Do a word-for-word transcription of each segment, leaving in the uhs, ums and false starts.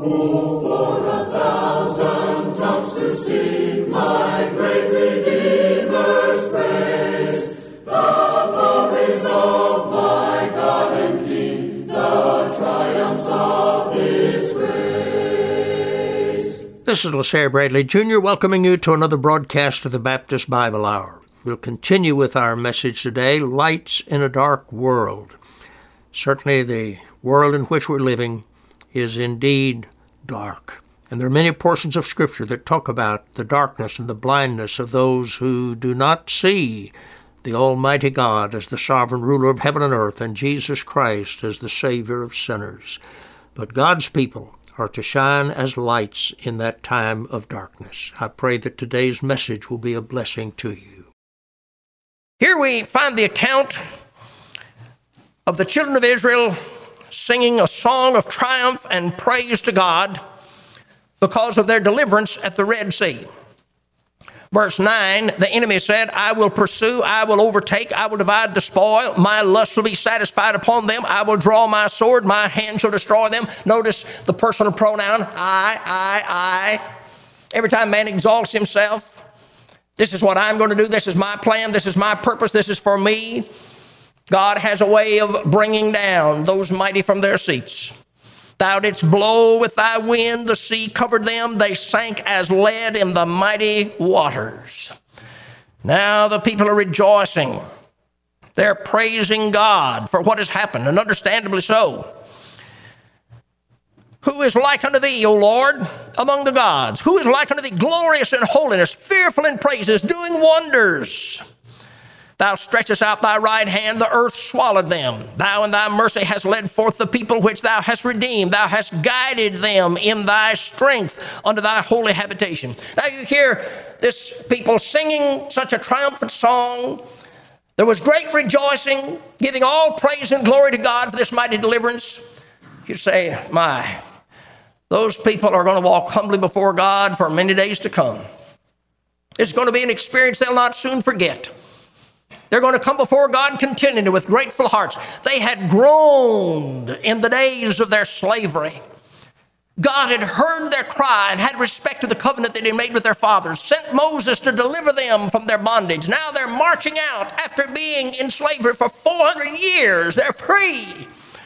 Oh, for a thousand tongues to sing my great Redeemer's praise, the glories of my God and King, the triumphs of His grace. This is LaSalle Bradley Junior welcoming you to another broadcast of the Baptist Bible Hour. We'll continue with our message today, Lights in a Dark World. Certainly the world in which we're living is indeed dark. And there are many portions of Scripture that talk about the darkness and the blindness of those who do not see the Almighty God as the sovereign ruler of heaven and earth and Jesus Christ as the Savior of sinners. But God's people are to shine as lights in that time of darkness. I pray that today's message will be a blessing to you. Here we find the account of the children of Israel singing a song of triumph and praise to God because of their deliverance at the Red Sea. Verse nine, the enemy said, I will pursue, I will overtake, I will divide the spoil, my lust will be satisfied upon them, I will draw my sword, my hand shall destroy them. Notice the personal pronoun, I, I, I. Every time man exalts himself, this is what I'm going to do, this is my plan, this is my purpose, this is for me. God has a way of bringing down those mighty from their seats. Thou didst blow with thy wind, the sea covered them, they sank as lead in the mighty waters. Now the people are rejoicing. They're praising God for what has happened, and understandably so. Who is like unto thee, O Lord, among the gods? Who is like unto thee, glorious in holiness, fearful in praises, doing wonders? Thou stretchest out thy right hand, the earth swallowed them. Thou in thy mercy hast led forth the people which thou hast redeemed. Thou hast guided them in thy strength unto thy holy habitation. Now you hear this people singing such a triumphant song. There was great rejoicing, giving all praise and glory to God for this mighty deliverance. You say, my, those people are going to walk humbly before God for many days to come. It's going to be an experience they'll not soon forget. They're going to come before God continually with grateful hearts. They had groaned in the days of their slavery. God had heard their cry and had respect to the covenant that He made with their fathers, sent Moses to deliver them from their bondage. Now they're marching out after being in slavery for four hundred years. They're free.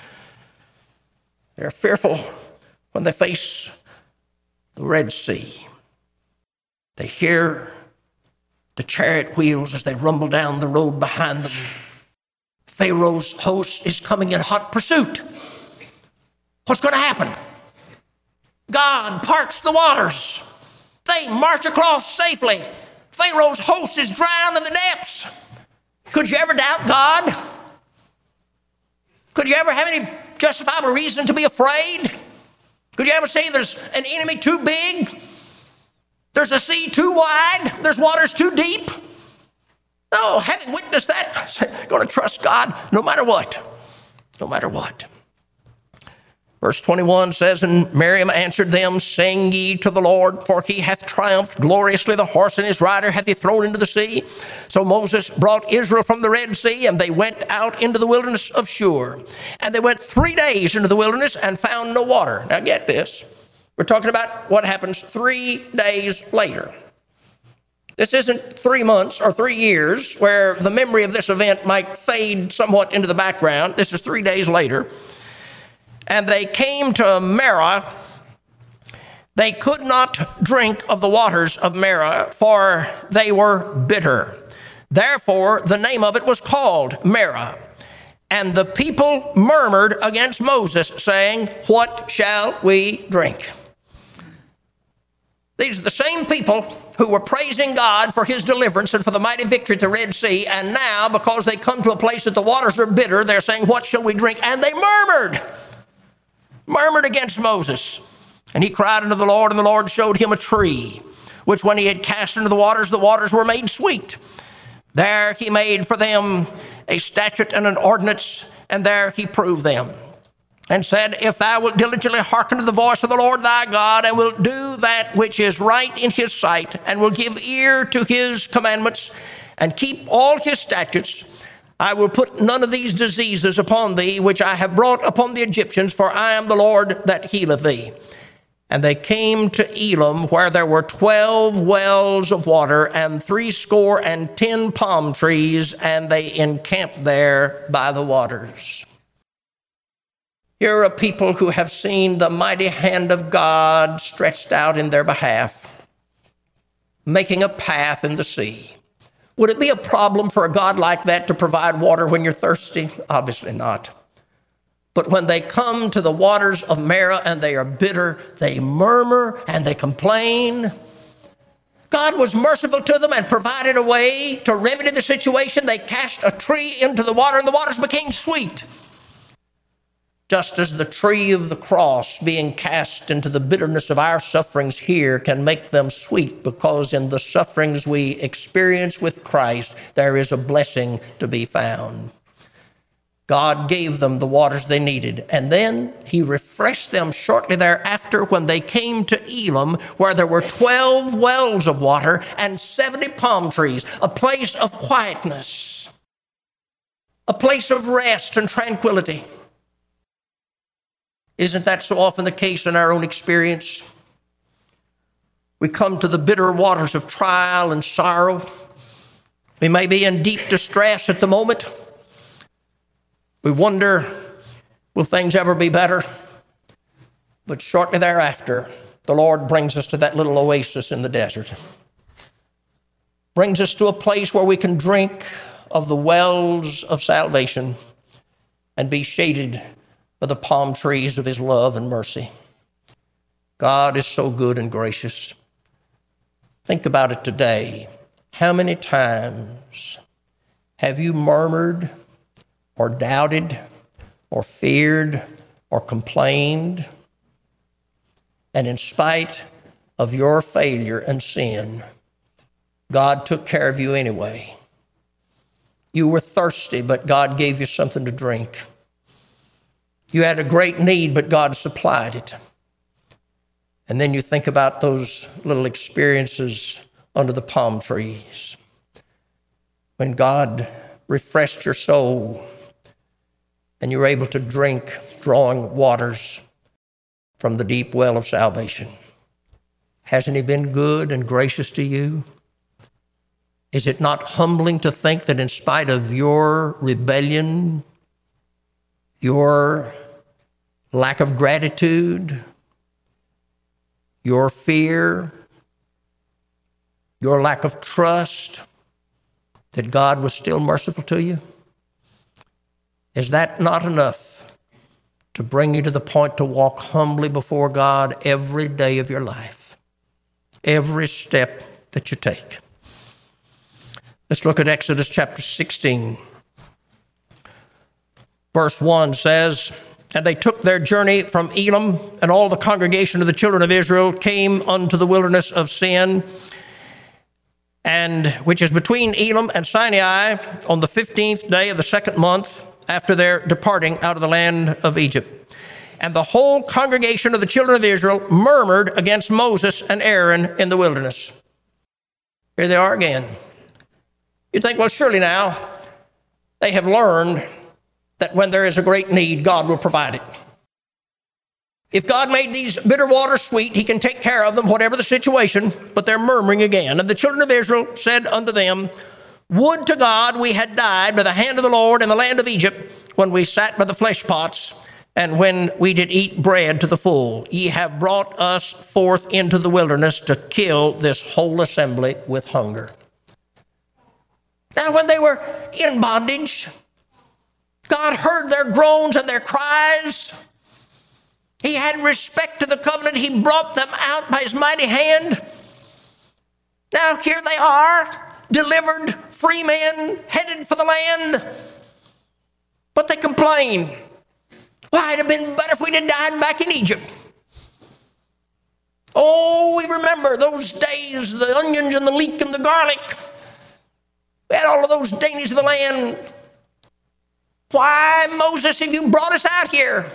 They're fearful when they face the Red Sea. They hear the chariot wheels as they rumble down the road behind them. Pharaoh's host is coming in hot pursuit. What's going to happen? God parts the waters. They march across safely. Pharaoh's host is drowned in the depths. Could you ever doubt God? Could you ever have any justifiable reason to be afraid? Could you ever say there's an enemy too big? There's a sea too wide. There's waters too deep. No, having witnessed that, I'm going to trust God no matter what. No matter what. Verse twenty-one says, And Miriam answered them, Sing ye to the Lord, for He hath triumphed gloriously. The horse and his rider hath He thrown into the sea. So Moses brought Israel from the Red Sea, and they went out into the wilderness of Shur. And they went three days into the wilderness and found no water. Now get this. We're talking about what happens three days later. This isn't three months or three years where the memory of this event might fade somewhat into the background. This is three days later. And they came to Marah. They could not drink of the waters of Marah, for they were bitter. Therefore, the name of it was called Marah. And the people murmured against Moses, saying, What shall we drink? These are the same people who were praising God for His deliverance and for the mighty victory at the Red Sea. And now, because they come to a place that the waters are bitter, they're saying, What shall we drink? And they murmured, murmured against Moses. And he cried unto the Lord, and the Lord showed him a tree, which when he had cast into the waters, the waters were made sweet. There he made for them a statute and an ordinance, and there he proved them. And said, If thou wilt diligently hearken to the voice of the Lord thy God, and wilt do that which is right in His sight, and will give ear to His commandments, and keep all His statutes, I will put none of these diseases upon thee, which I have brought upon the Egyptians, for I am the Lord that healeth thee. And they came to Elim, where there were twelve wells of water and threescore and ten palm trees, and they encamped there by the waters. Here are people who have seen the mighty hand of God stretched out in their behalf, making a path in the sea. Would it be a problem for a God like that to provide water when you're thirsty? Obviously not. But when they come to the waters of Marah and they are bitter, they murmur and they complain. God was merciful to them and provided a way to remedy the situation. They cast a tree into the water and the waters became sweet. Just as the tree of the cross being cast into the bitterness of our sufferings here can make them sweet, because in the sufferings we experience with Christ, there is a blessing to be found. God gave them the waters they needed, and then he refreshed them shortly thereafter when they came to Elim, where there were twelve wells of water and seventy palm trees, a place of quietness, a place of rest and tranquility. Isn't that so often the case in our own experience? We come to the bitter waters of trial and sorrow. We may be in deep distress at the moment. We wonder, will things ever be better? But shortly thereafter, the Lord brings us to that little oasis in the desert. Brings us to a place where we can drink of the wells of salvation and be shaded by the palm trees of his love and mercy. God is so good and gracious. Think about it today. How many times have you murmured or doubted or feared or complained? And in spite of your failure and sin, God took care of you anyway. You were thirsty, but God gave you something to drink. You had a great need, but God supplied it. And then you think about those little experiences under the palm trees, when God refreshed your soul and you were able to drink drawing waters from the deep well of salvation. Hasn't he been good and gracious to you? Is it not humbling to think that in spite of your rebellion, your lack of gratitude, your fear, your lack of trust, that God was still merciful to you? Is that not enough to bring you to the point to walk humbly before God every day of your life, every step that you take? Let's look at Exodus chapter sixteen. Verse one says, "And they took their journey from Elim, and all the congregation of the children of Israel came unto the wilderness of Sin, and which is between Elim and Sinai, on the fifteenth day of the second month after their departing out of the land of Egypt. And the whole congregation of the children of Israel murmured against Moses and Aaron in the wilderness." Here they are again. You think, well, surely now they have learned that when there is a great need, God will provide it. If God made these bitter waters sweet, he can take care of them, whatever the situation, but they're murmuring again. "And the children of Israel said unto them, Would to God we had died by the hand of the Lord in the land of Egypt, when we sat by the flesh pots, and when we did eat bread to the full. Ye have brought us forth into the wilderness to kill this whole assembly with hunger." Now, when they were in bondage, God heard their groans and their cries. He had respect to the covenant. He brought them out by his mighty hand. Now here they are, delivered, free men, headed for the land. But they complain. Why, it'd have been better if we'd have died back in Egypt. Oh, we remember those days, the onions and the leek and the garlic. We had all of those dainties of the land. Why, Moses, have you brought us out here?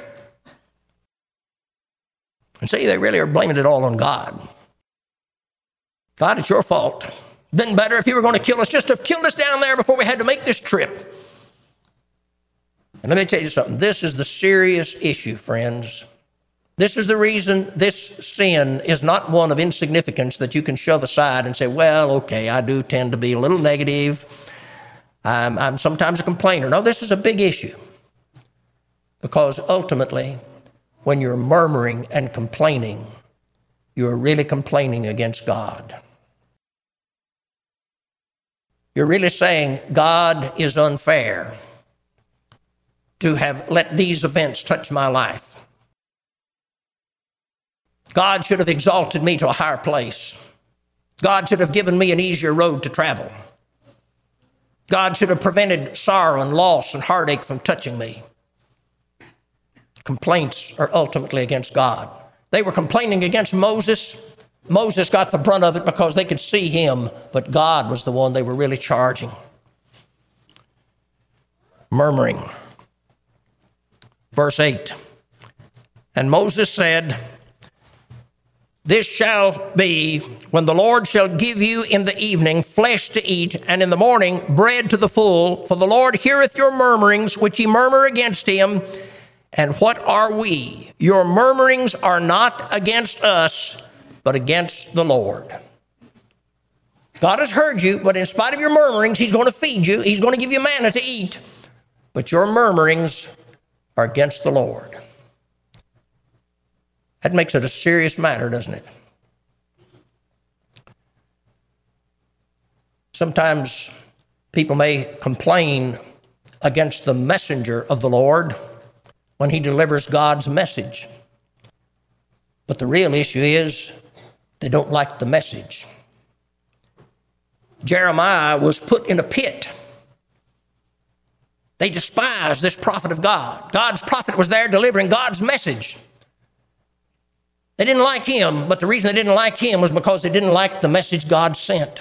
And see, they really are blaming it all on God. God, it's your fault. Been better if you were going to kill us, just to have killed us down there before we had to make this trip. And let me tell you something. This is the serious issue, friends. This is the reason this sin is not one of insignificance that you can shove aside and say, well, okay, I do tend to be a little negative. I'm, I'm sometimes a complainer. No, this is a big issue. Because ultimately, when you're murmuring and complaining, you're really complaining against God. You're really saying God is unfair to have let these events touch my life. God should have exalted me to a higher place. God should have given me an easier road to travel. God should have prevented sorrow and loss and heartache from touching me. Complaints are ultimately against God. They were complaining against Moses. Moses got the brunt of it because they could see him, but God was the one they were really charging. Murmuring. Verse eight. And Moses said, this shall be when the Lord shall give you in the evening flesh to eat, and in the morning bread to the full. For the Lord heareth your murmurings, which ye murmur against him. And what are we? Your murmurings are not against us, but against the Lord. God has heard you, but in spite of your murmurings, he's going to feed you. He's going to give you manna to eat. But your murmurings are against the Lord. That makes it a serious matter, doesn't it? Sometimes people may complain against the messenger of the Lord when he delivers God's message. But the real issue is they don't like the message. Jeremiah was put in a pit. They despised this prophet of God. God's prophet was there delivering God's message. They didn't like him, but the reason they didn't like him was because they didn't like the message God sent.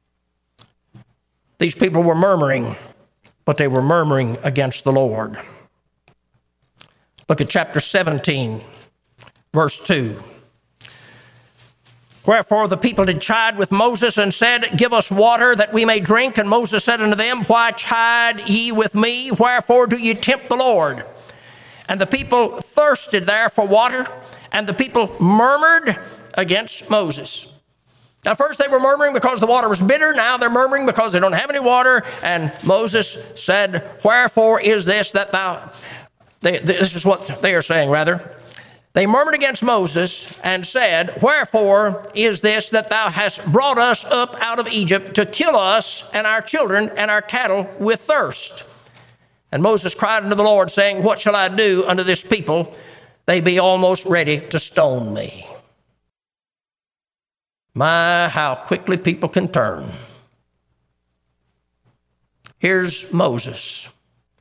These people were murmuring, but they were murmuring against the Lord. Look at chapter seventeen, verse two. Wherefore the people did chide with Moses and said, give us water that we may drink. And Moses said unto them, why chide ye with me? Wherefore do ye tempt the Lord? And the people thirsted there for water, and the people murmured against Moses. Now, first they were murmuring because the water was bitter. Now they're murmuring because they don't have any water. And Moses said, wherefore is this that thou... They, this is what they are saying, rather. They murmured against Moses and said, wherefore is this that thou hast brought us up out of Egypt to kill us and our children and our cattle with thirst? And Moses cried unto the Lord, saying, what shall I do unto this people? They be almost ready to stone me. My, how quickly people can turn. Here's Moses,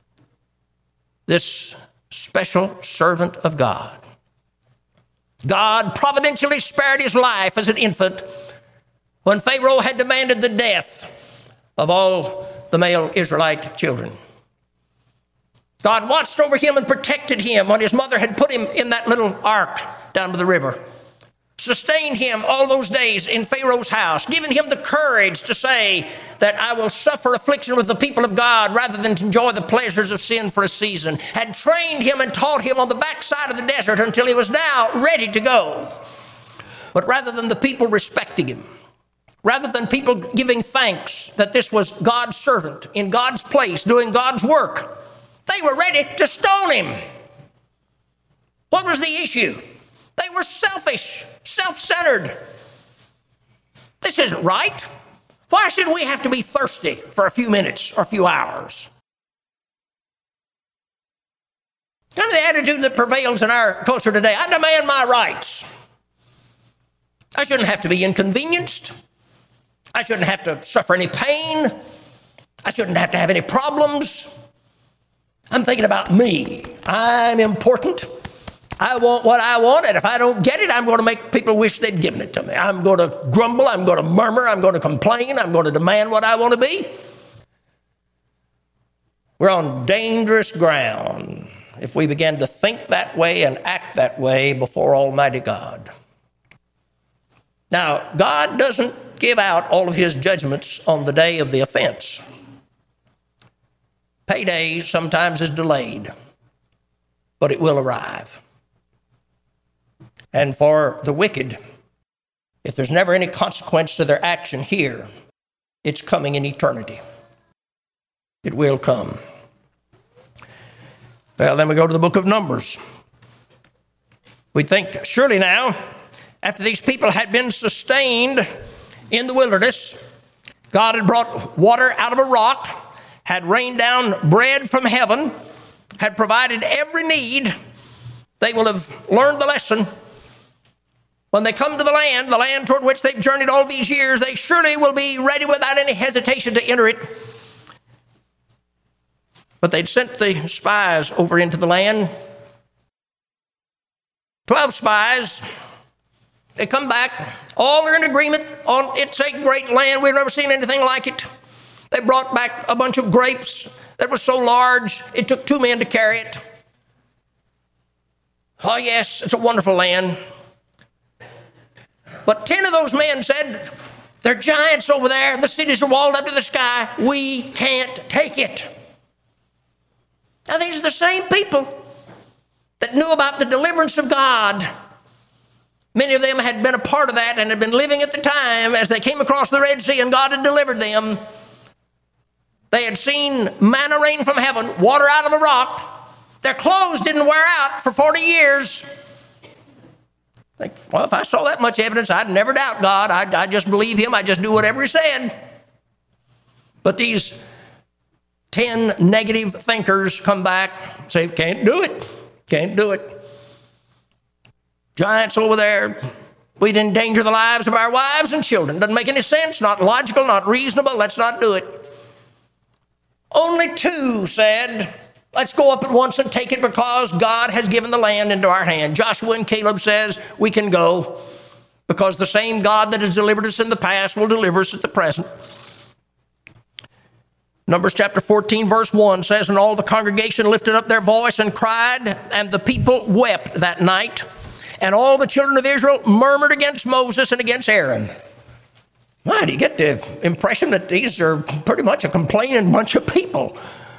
this special servant of God. God providentially spared his life as an infant when Pharaoh had demanded the death of all the male Israelite children. God watched over him and protected him when his mother had put him in that little ark down to the river. Sustained him all those days in Pharaoh's house, giving him the courage to say that I will suffer affliction with the people of God rather than to enjoy the pleasures of sin for a season. Had trained him and taught him on the backside of the desert until he was now ready to go. But rather than the people respecting him, rather than people giving thanks that this was God's servant in God's place doing God's work, they were ready to stone him. What was the issue? They were selfish, self-centered. This isn't right. Why should we have to be thirsty for a few minutes or a few hours? Kind of the attitude that prevails in our culture today. I demand my rights. I shouldn't have to be inconvenienced. I shouldn't have to suffer any pain. I shouldn't have to have any problems. I'm thinking about me. I'm important. I want what I want, and if I don't get it, I'm going to make people wish they'd given it to me. I'm going to grumble, I'm going to murmur, I'm going to complain, I'm going to demand what I want to be. We're on dangerous ground if we begin to think that way and act that way before Almighty God. Now, God doesn't give out all of his judgments on the day of the offense. Payday sometimes is delayed, but it will arrive. And for the wicked, if there's never any consequence to their action here, it's coming in eternity. It will come. Well, then we go to the book of Numbers. We think, surely now, after these people had been sustained in the wilderness, God had brought water out of a rock, had rained down bread from heaven, had provided every need. They will have learned the lesson. When they come to the land, the land toward which they've journeyed all these years, they surely will be ready without any hesitation to enter it. But they'd sent the spies over into the land. Twelve spies. They come back. All are in agreement on it's a great land. We've never seen anything like it. They brought back a bunch of grapes that was so large, it took two men to carry it. Oh, yes, it's a wonderful land. But ten of those men said, there are giants over there. The cities are walled up to the sky. We can't take it. Now, these are the same people that knew about the deliverance of God. Many of them had been a part of that and had been living at the time as they came across the Red Sea and God had delivered them. They had seen manna rain from heaven, water out of a rock. Their clothes didn't wear out for forty years. Like, well, if I saw that much evidence, I'd never doubt God. I'd, I'd just believe him. I'd just do whatever he said. But these ten negative thinkers come back, say, can't do it. Can't do it. Giants over there. We'd endanger the lives of our wives and children. Doesn't make any sense. Not logical, not reasonable. Let's not do it. Only two said, let's go up at once and take it because God has given the land into our hand. Joshua and Caleb says we can go because the same God that has delivered us in the past will deliver us at the present. Numbers chapter fourteen verse one says, and all the congregation lifted up their voice and cried, and the people wept that night. And all the children of Israel murmured against Moses and against Aaron. Why do you get the impression that these are pretty much a complaining bunch of people?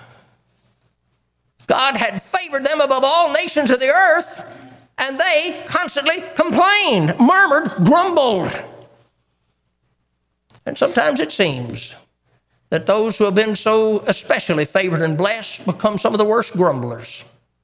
God had favored them above all nations of the earth, and they constantly complained, murmured, grumbled. And sometimes it seems that those who have been so especially favored and blessed become some of the worst grumblers.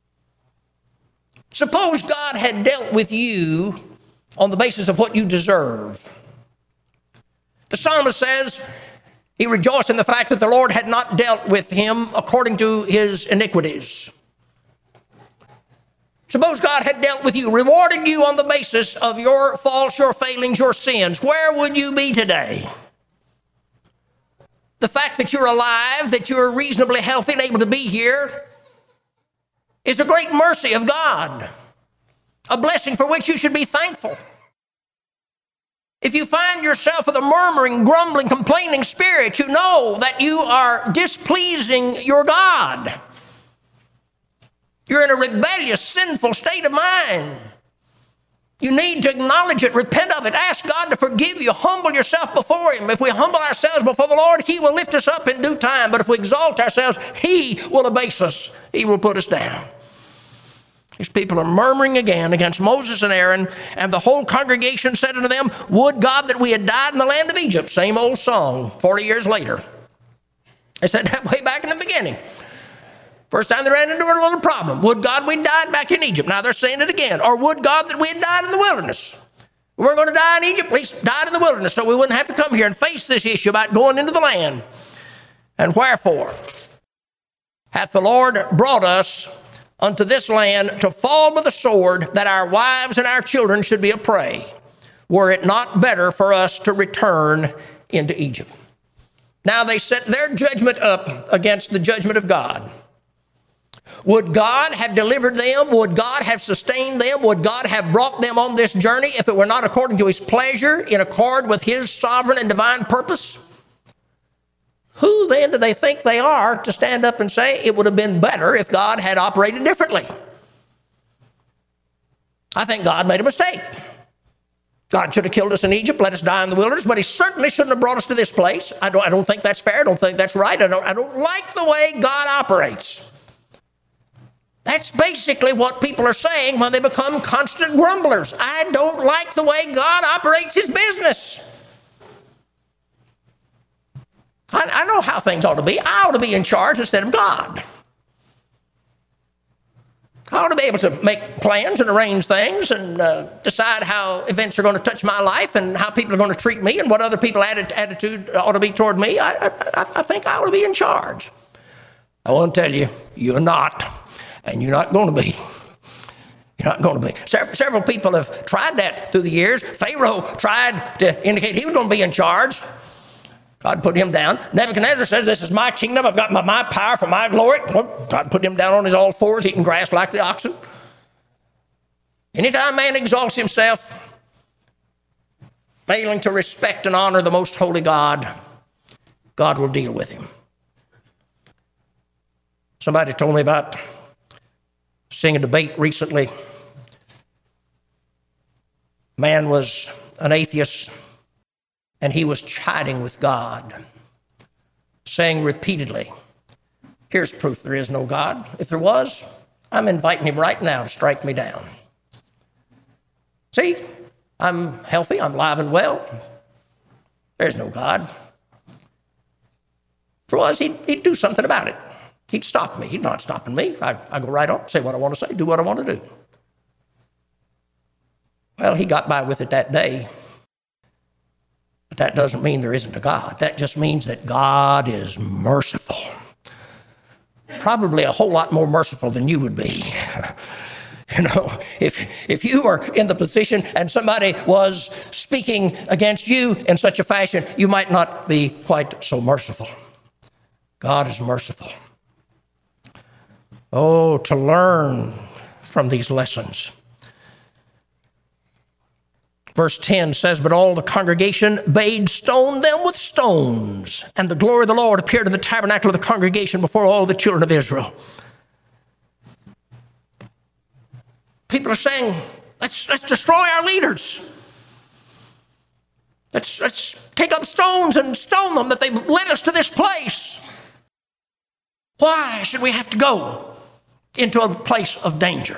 Suppose God had dealt with you on the basis of what you deserve. The psalmist says he rejoiced in the fact that the Lord had not dealt with him according to his iniquities. Suppose God had dealt with you, rewarded you on the basis of your faults, your failings, your sins. Where would you be today? The fact that you're alive, that you're reasonably healthy and able to be here is a great mercy of God, a blessing for which you should be thankful. If you find yourself with a murmuring, grumbling, complaining spirit, you know that you are displeasing your God. You're in a rebellious, sinful state of mind. You need to acknowledge it, repent of it, ask God to forgive you, humble yourself before him. If we humble ourselves before the Lord, he will lift us up in due time. But if we exalt ourselves, he will abase us. He will put us down. These people are murmuring again against Moses and Aaron, and the whole congregation said unto them, would God that we had died in the land of Egypt. Same old song, forty years later. They said that way back in the beginning. First time they ran into a little problem. Would God we'd died back in Egypt. Now they're saying it again. Or would God that we had died in the wilderness. We weren't going to die in Egypt. We died in the wilderness so we wouldn't have to come here and face this issue about going into the land. And wherefore hath the Lord brought us unto this land to fall by the sword, that our wives and our children should be a prey. Were it not better for us to return into Egypt? Now they set their judgment up against the judgment of God. Would God have delivered them? Would God have sustained them? Would God have brought them on this journey if it were not according to his pleasure, in accord with his sovereign and divine purpose? Who then do they think they are to stand up and say it would have been better if God had operated differently? I think God made a mistake. God should have killed us in Egypt, let us die in the wilderness, but he certainly shouldn't have brought us to this place. I don't, I don't think that's fair. I don't think that's right. I don't, I don't like the way God operates. That's basically what people are saying when they become constant grumblers. I don't like the way God operates his business. I, I know how things ought to be. I ought to be in charge instead of God. I ought to be able to make plans and arrange things and uh, decide how events are going to touch my life and how people are going to treat me and what other people's atti- attitude ought to be toward me. I, I, I think I ought to be in charge. I want to tell you, you're not, and you're not going to be. You're not going to be. Several, several people have tried that through the years. Pharaoh tried to indicate he was going to be in charge. God put him down. Nebuchadnezzar says, this is my kingdom. I've got my, my power for my glory. Well, God put him down on his all fours, eating grass like the oxen. Anytime man exalts himself, failing to respect and honor the most holy God, God will deal with him. Somebody told me about seeing a debate recently. Man was an atheist, and he was chiding with God, saying repeatedly, here's proof there is no God. If there was, I'm inviting him right now to strike me down. See, I'm healthy, I'm alive and well. There's no God. If there was, he'd, he'd do something about it. He'd stop me. He's not stopping me. I, I go right on, say what I want to say, do what I want to do. Well, he got by with it that day. But that doesn't mean there isn't a God. That just means that God is merciful. Probably a whole lot more merciful than you would be. You know, if if you were in the position and somebody was speaking against you in such a fashion, you might not be quite so merciful. God is merciful. Oh, to learn from these lessons. Verse ten says, but all the congregation bade stone them with stones, and the glory of the Lord appeared in the tabernacle of the congregation before all the children of Israel. People are saying, let's, let's destroy our leaders. Let's, let's take up stones and stone them that they led us to this place. Why should we have to go into a place of danger?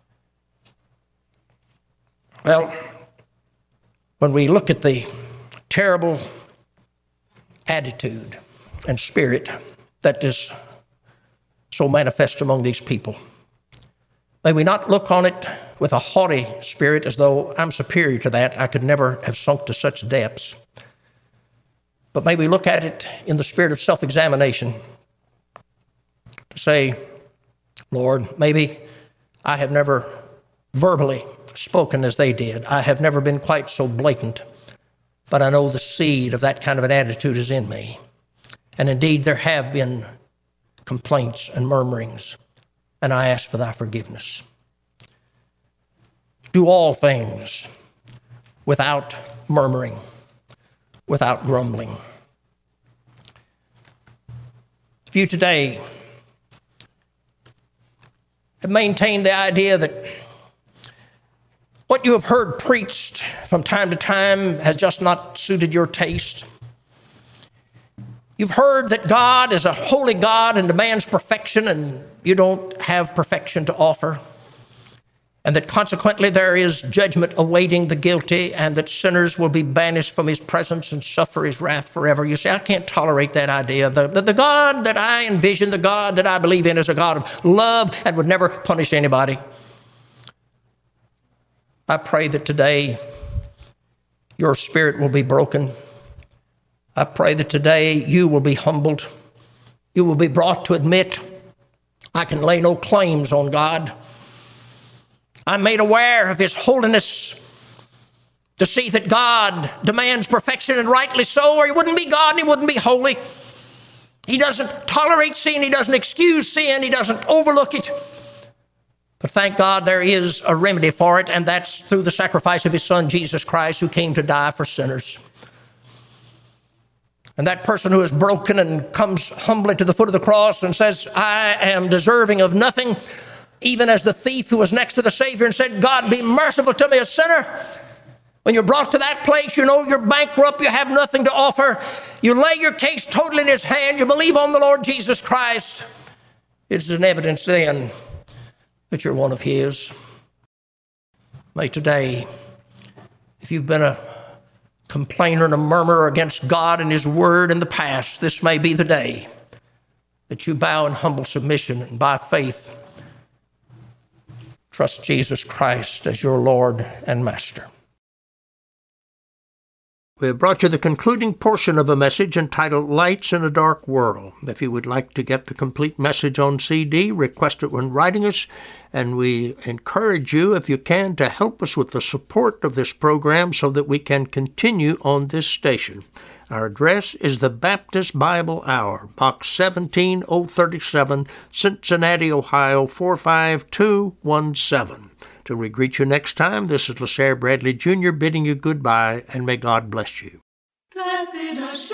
Well, when we look at the terrible attitude and spirit that is so manifest among these people, may we not look on it with a haughty spirit as though I'm superior to that. I could never have sunk to such depths. But may we look at it in the spirit of self-examination to say, Lord, maybe I have never verbally spoken as they did. I have never been quite so blatant, but I know the seed of that kind of an attitude is in me. And indeed, there have been complaints and murmurings, and I ask for thy forgiveness. Do all things without murmuring, without grumbling. If you today have maintained the idea that what you have heard preached from time to time has just not suited your taste. You've heard that God is a holy God and demands perfection, and you don't have perfection to offer. And that consequently there is judgment awaiting the guilty, and that sinners will be banished from his presence and suffer his wrath forever. You say, I can't tolerate that idea. The, the, the God that I envision, the God that I believe in, is a God of love and would never punish anybody. I pray that today your spirit will be broken. I pray that today you will be humbled. You will be brought to admit, I can lay no claims on God. I'm made aware of his holiness to see that God demands perfection, and rightly so, or he wouldn't be God and he wouldn't be holy. He doesn't tolerate sin. He doesn't excuse sin. He doesn't overlook it. But thank God there is a remedy for it, and that's through the sacrifice of his son, Jesus Christ, who came to die for sinners. And that person who is broken and comes humbly to the foot of the cross and says, I am deserving of nothing, even as the thief who was next to the Savior and said, God, be merciful to me, a sinner. When you're brought to that place, you know you're bankrupt, you have nothing to offer. You lay your case totally in his hand. You believe on the Lord Jesus Christ. It's an evidence then that you're one of His. May today, if you've been a complainer and a murmurer against God and His Word in the past, this may be the day that you bow in humble submission and by faith trust Jesus Christ as your Lord and Master. We have brought you the concluding portion of a message entitled Lights in a Dark World. If you would like to get the complete message on C D, request it when writing us, and we encourage you, if you can, to help us with the support of this program so that we can continue on this station. Our address is the Baptist Bible Hour, Box seventeen oh thirty-seven, Cincinnati, Ohio, four five two one seven. Till we greet you next time, this is LaSalle Bradley Junior bidding you goodbye, and may God bless you. Blessed assurance,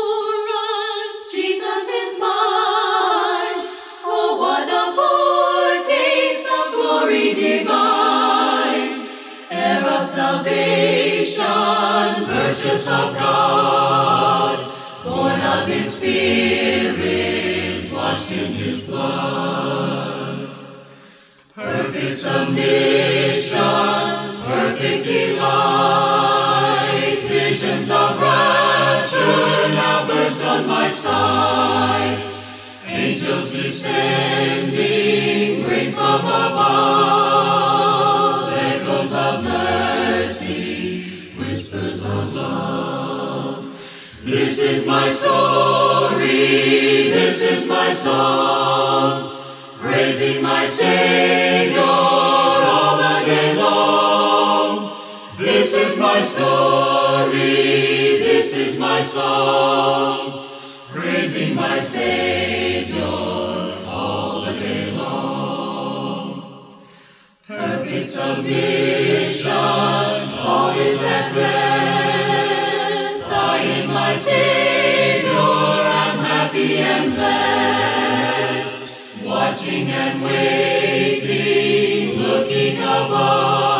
Jesus is mine. Oh, what a foretaste of glory divine. Heir of salvation, purchase of God, born of His Spirit, washed in His blood. Perfect submission, perfect delight, visions of rapture now burst on my sight. Angels descending, bring from above, echoes of mercy, whispers of love. This is my story, this is my song, praising my Savior all the day long. This is my story, this is my song, praising my Savior all the day long. Perfect submission, all is at rest. I in my Savior am happy and blessed, watching and waiting, looking above.